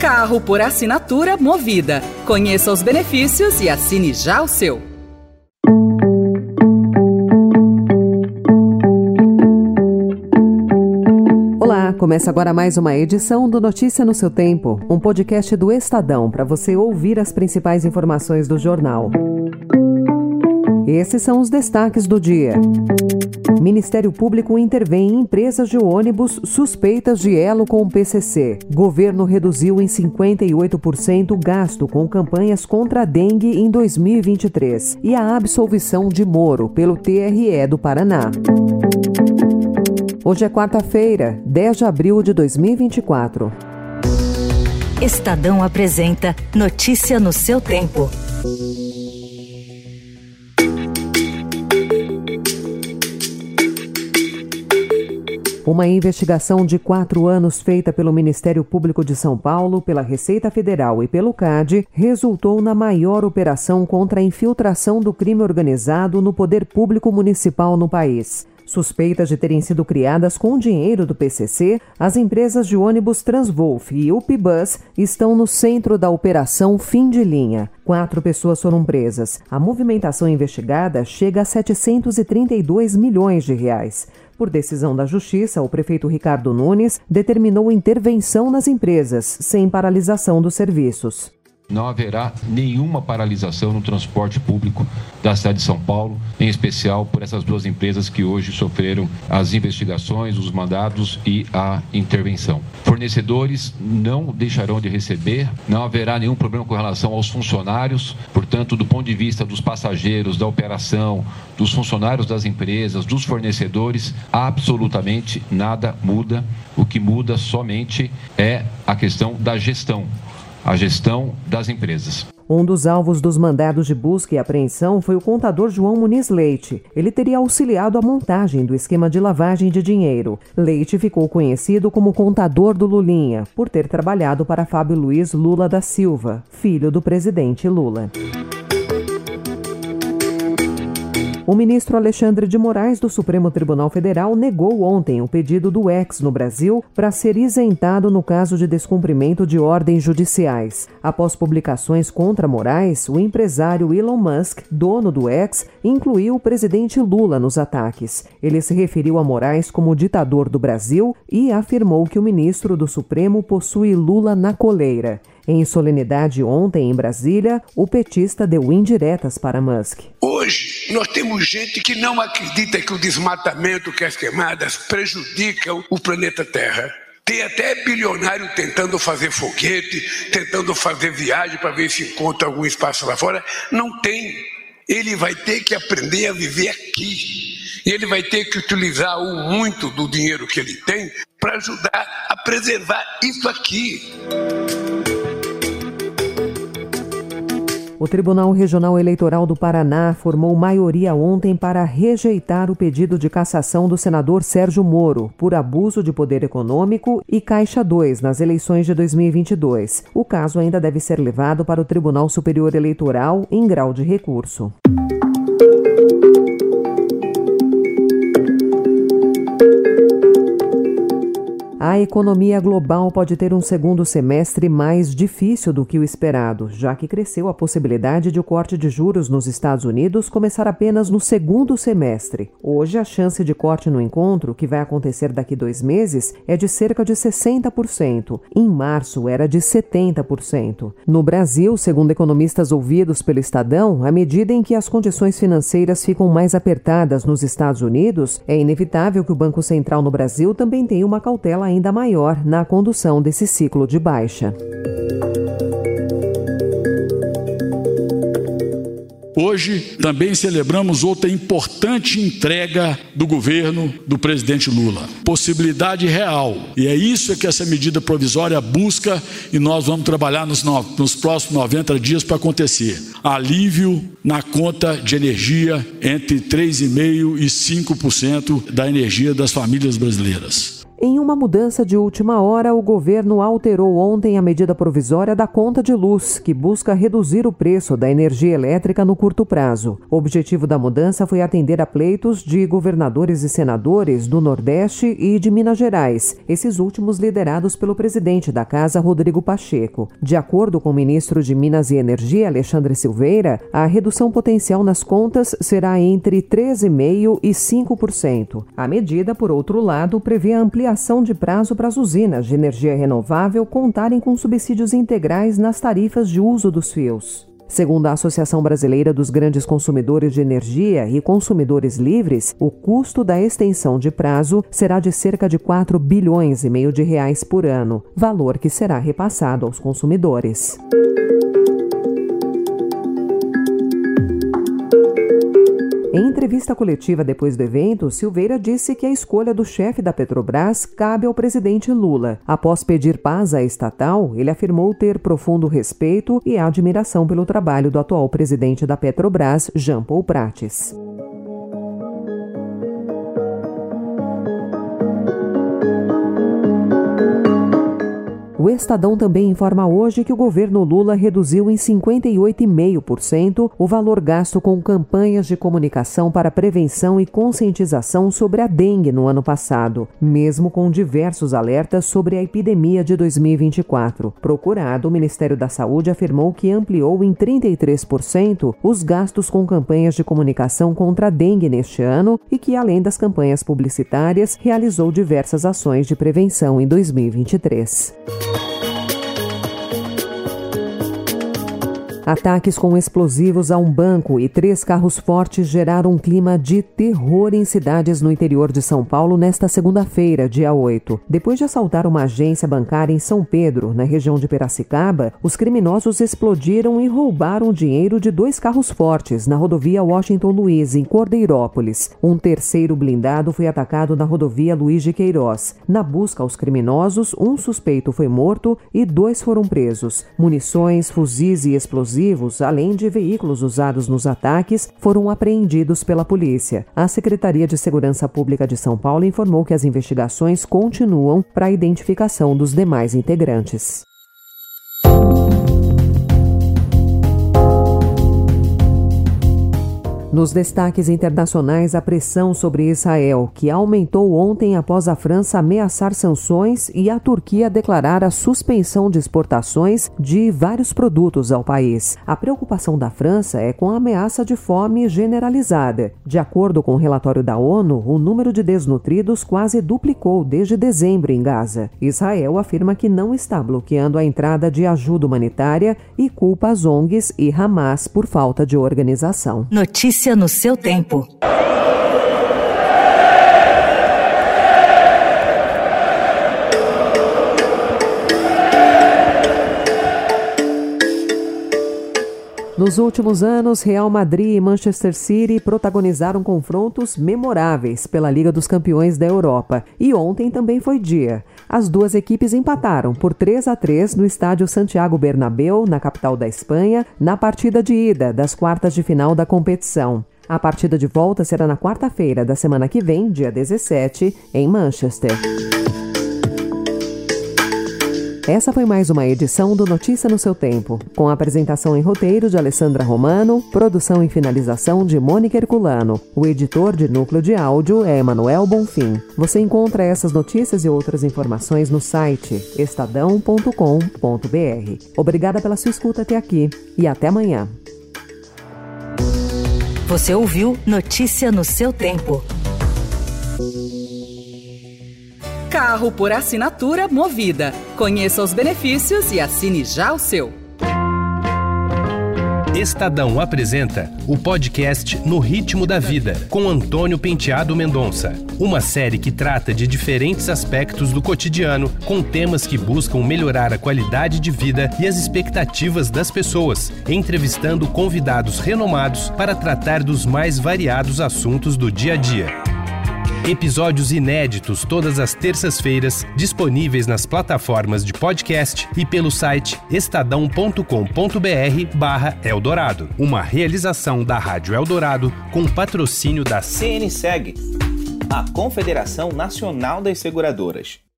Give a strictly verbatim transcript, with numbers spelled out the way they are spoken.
Carro por assinatura Movida. Conheça os benefícios e assine já o seu. Olá, começa agora mais uma edição do Notícia no seu Tempo, um podcast do Estadão para você ouvir as principais informações do jornal. Esses são os destaques do dia. Ministério Público intervém em empresas de ônibus suspeitas de elo com o P C C. Governo reduziu em cinquenta e oito por cento o gasto com campanhas contra a dengue em dois mil e vinte e três. E a absolvição de Moro pelo T R E do Paraná. Hoje é quarta-feira, dez de abril de dois mil e vinte e quatro. Estadão apresenta Notícia no seu Tempo. Uma investigação de quatro anos feita pelo Ministério Público de São Paulo, pela Receita Federal e pelo C A D resultou na maior operação contra a infiltração do crime organizado no poder público municipal no país. Suspeitas de terem sido criadas com dinheiro do P C C, as empresas de ônibus Transvolf e UPBus estão no centro da operação Fim de Linha. Quatro pessoas foram presas. A movimentação investigada chega a setecentos e trinta e dois milhões de reais. Por decisão da Justiça, o prefeito Ricardo Nunes determinou intervenção nas empresas, sem paralisação dos serviços. Não haverá nenhuma paralisação no transporte público da cidade de São Paulo, em especial por essas duas empresas que hoje sofreram as investigações, os mandados e a intervenção. Fornecedores não deixarão de receber, não haverá nenhum problema com relação aos funcionários, portanto, do ponto de vista dos passageiros, da operação, dos funcionários das empresas, dos fornecedores, absolutamente nada muda. O que muda somente é a questão da gestão. A gestão das empresas. Um dos alvos dos mandados de busca e apreensão foi o contador João Muniz Leite. Ele teria auxiliado a montagem do esquema de lavagem de dinheiro. Leite ficou conhecido como contador do Lulinha, por ter trabalhado para Fábio Luiz Lula da Silva, filho do presidente Lula. O ministro Alexandre de Moraes, do Supremo Tribunal Federal, negou ontem o pedido do X no Brasil para ser isentado no caso de descumprimento de ordens judiciais. Após publicações contra Moraes, o empresário Elon Musk, dono do X, incluiu o presidente Lula nos ataques. Ele se referiu a Moraes como ditador do Brasil e afirmou que o ministro do Supremo possui Lula na coleira. Em solenidade ontem em Brasília, o petista deu indiretas para Musk. Hoje, nós temos gente que não acredita que o desmatamento, que as queimadas prejudicam o planeta Terra. Tem até bilionário tentando fazer foguete, tentando fazer viagem para ver se encontra algum espaço lá fora. Não tem. Ele vai ter que aprender a viver aqui. E ele vai ter que utilizar o muito do dinheiro que ele tem para ajudar a preservar isso aqui. O Tribunal Regional Eleitoral do Paraná formou maioria ontem para rejeitar o pedido de cassação do senador Sérgio Moro por abuso de poder econômico e Caixa dois nas eleições de dois mil e vinte e dois. O caso ainda deve ser levado para o Tribunal Superior Eleitoral em grau de recurso. A economia global pode ter um segundo semestre mais difícil do que o esperado, já que cresceu a possibilidade de o corte de juros nos Estados Unidos começar apenas no segundo semestre. Hoje, a chance de corte no encontro, que vai acontecer daqui dois meses, é de cerca de sessenta por cento. Em março, era de setenta por cento. No Brasil, segundo economistas ouvidos pelo Estadão, à medida em que as condições financeiras ficam mais apertadas nos Estados Unidos, é inevitável que o Banco Central no Brasil também tenha uma cautela ainda maior na condução desse ciclo de baixa. Hoje também celebramos outra importante entrega do governo do presidente Lula. Possibilidade real. E é isso que essa medida provisória busca e nós vamos trabalhar nos, no, nos próximos noventa dias para acontecer. Alívio na conta de energia entre três vírgula cinco por cento e cinco por cento da energia das famílias brasileiras. Em uma mudança de última hora, o governo alterou ontem a medida provisória da conta de luz, que busca reduzir o preço da energia elétrica no curto prazo. O objetivo da mudança foi atender a pleitos de governadores e senadores do Nordeste e de Minas Gerais, esses últimos liderados pelo presidente da Casa, Rodrigo Pacheco. De acordo com o ministro de Minas e Energia, Alexandre Silveira, a redução potencial nas contas será entre treze vírgula cinco por cento e cinco por cento. A medida, por outro lado, prevê a ampliação de prazo para as usinas de energia renovável contarem com subsídios integrais nas tarifas de uso dos fios. Segundo a Associação Brasileira dos Grandes Consumidores de Energia e Consumidores Livres, o custo da extensão de prazo será de cerca de quatro bilhões e meio de reais por ano, valor que será repassado aos consumidores. Em entrevista coletiva depois do evento, Silveira disse que a escolha do chefe da Petrobras cabe ao presidente Lula. Após pedir paz à estatal, ele afirmou ter profundo respeito e admiração pelo trabalho do atual presidente da Petrobras, Jean Paul Prates. O Estadão também informa hoje que o governo Lula reduziu em cinquenta e oito vírgula cinco por cento o valor gasto com campanhas de comunicação para prevenção e conscientização sobre a dengue no ano passado, mesmo com diversos alertas sobre a epidemia de dois mil e vinte e quatro. Procurado, o Ministério da Saúde afirmou que ampliou em trinta e três por cento os gastos com campanhas de comunicação contra a dengue neste ano e que, além das campanhas publicitárias, realizou diversas ações de prevenção em dois mil e vinte e três. Ataques com explosivos a um banco e três carros fortes geraram um clima de terror em cidades no interior de São Paulo nesta segunda-feira, dia oito. Depois de assaltar uma agência bancária em São Pedro, na região de Piracicaba, os criminosos explodiram e roubaram dinheiro de dois carros fortes na rodovia Washington Luiz, em Cordeirópolis. Um terceiro blindado foi atacado na rodovia Luiz de Queiroz. Na busca aos criminosos, um suspeito foi morto e dois foram presos. Munições, fuzis e explosivos, além de veículos usados nos ataques, foram apreendidos pela polícia. A Secretaria de Segurança Pública de São Paulo informou que as investigações continuam para a identificação dos demais integrantes. Nos destaques internacionais, a pressão sobre Israel, que aumentou ontem após a França ameaçar sanções e a Turquia declarar a suspensão de exportações de vários produtos ao país. A preocupação da França é com a ameaça de fome generalizada. De acordo com o relatório da ONU, o número de desnutridos quase duplicou desde dezembro em Gaza. Israel afirma que não está bloqueando a entrada de ajuda humanitária e culpa as O N Gs e Hamas por falta de organização. Notícia no seu tempo. Nos últimos anos, Real Madrid e Manchester City protagonizaram confrontos memoráveis pela Liga dos Campeões da Europa. E ontem também foi dia. As duas equipes empataram por três a três no estádio Santiago Bernabéu, na capital da Espanha, na partida de ida das quartas de final da competição. A partida de volta será na quarta-feira da semana que vem, dia dezessete, em Manchester. Essa foi mais uma edição do Notícia no seu Tempo, com a apresentação em roteiro de Alessandra Romano, produção e finalização de Mônica Herculano. O editor de núcleo de áudio é Emanuel Bonfim. Você encontra essas notícias e outras informações no site estadão ponto com ponto br. Obrigada pela sua escuta até aqui e até amanhã. Você ouviu Notícia no seu Tempo. Carro por assinatura Movida. Conheça os benefícios e assine já o seu. Estadão apresenta o podcast No Ritmo da Vida, com Antônio Penteado Mendonça. Uma série que trata de diferentes aspectos do cotidiano, com temas que buscam melhorar a qualidade de vida e as expectativas das pessoas, entrevistando convidados renomados para tratar dos mais variados assuntos do dia a dia. Episódios inéditos todas as terças-feiras, disponíveis nas plataformas de podcast e pelo site estadão ponto com ponto br barra Eldorado. Uma realização da Rádio Eldorado com patrocínio da C N Seg. a Confederação Nacional das Seguradoras.